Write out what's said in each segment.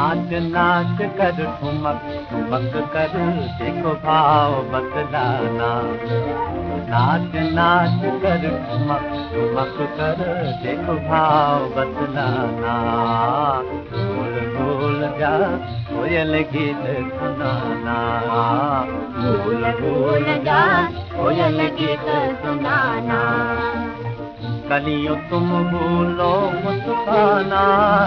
नाच नाच कर ठुमक ठुमक कर देखो भाव बतलाना। नाच नाच कर ठुमक ठुमक कर देखो भाव बतलाना। भूल भूल जा कोयल गीत सुनाना। भूल भूल जा कोयल गीत सुनाना। कलियों तुम भूलो मुस्काना।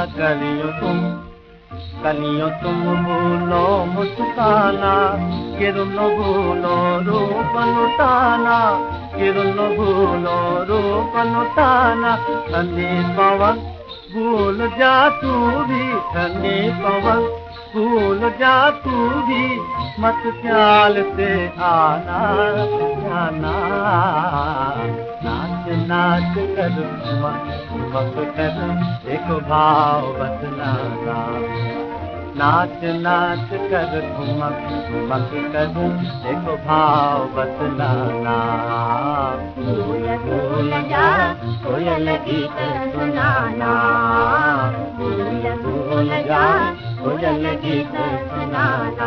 कलियों तुम भूलो मुस्काना। किरण भूलो रूप लुटाना। किरण भूलो रूप लुटाना। ठंडी पवन भूल जा तू भी। ठंडी पवन भूल जा तू भी। मत ख्याल से आना जाना। नाच नाच कर ठुमक ठुमक कर देखो भाव बतलाना। नाच नाच कर ठुमक ठुमक कर देखो भाव बतलाना। भूल भूल जा कोयल गीत सुनाना। भूल भूल जा कोयल गीत सुनाना।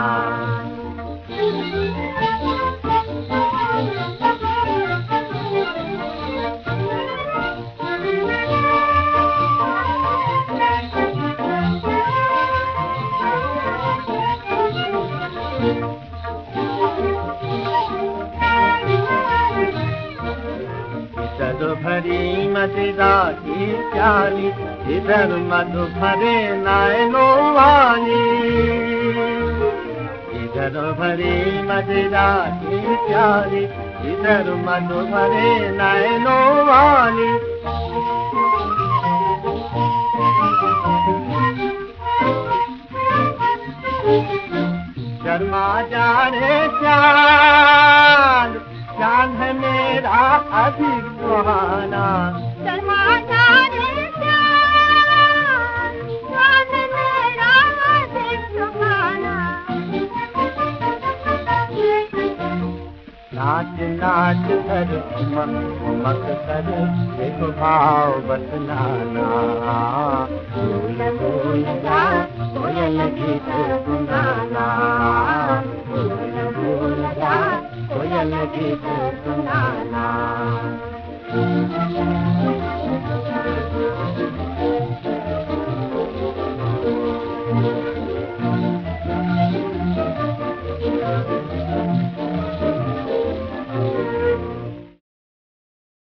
इधर भरी मदिरा की प्याली। इधर मधु भरे नैनों वाली। इधर भरी मदिरा की प्याली। इधर मधु भरे नैनों वाली। शर्मा जाने चांद चांद है मेरा अधिक सुहाना। शर्मा जाने चांद चांद मेरा अधिक सुहाना। नाच नाच कर ठुमक ठुमक कर देखो भाव बतलाना। भूल भूल जा कोयल गीत सुनाना। भूल भूल जा कोयल गीत सुनाना।